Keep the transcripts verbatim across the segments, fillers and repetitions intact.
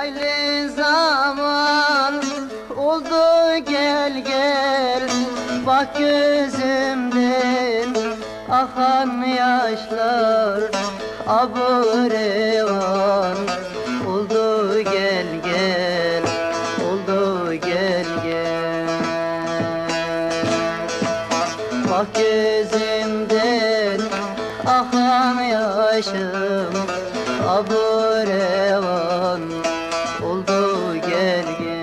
hayli zaman oldu, gel gel. Bak gözümden akan yaşlar, abu revan oldu, gel gel. Oldu, gel gel. Bak gözümden akan yaşım, abu revan oldu, gel gel.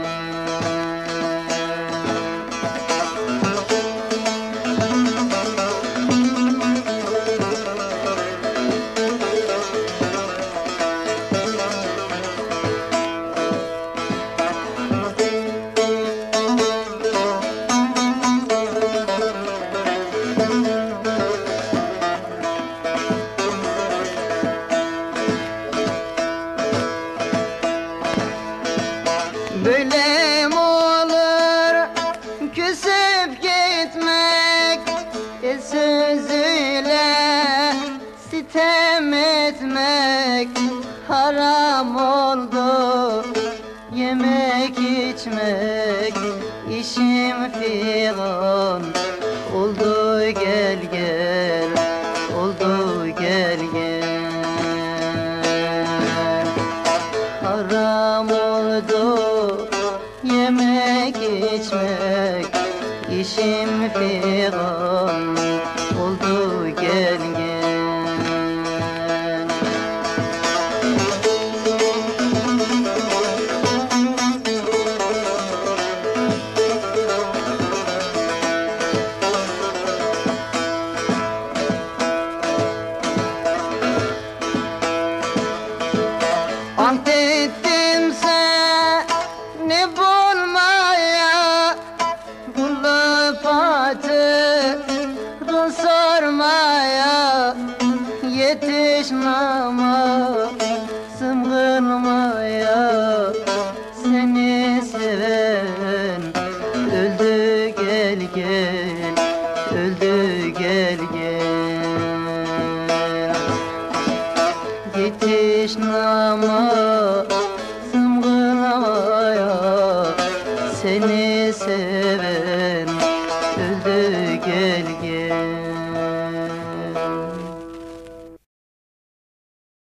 Böyle mi olur küsüp gitmek, el sözüyle sitem etmek? Haram oldu yemek içmek, işim filan oldu, gel gel. Oldu, gel gel. Haram oldu yemek içmek, işim figan oldu, gel gel. Ant ettim seni bulmaya, bulup hatırın sormaya. Yetişmama sımgırmaya, seni seven öldü, gel gel. Öldü, gel gel. Yetişmama sımgırmaya, seni seven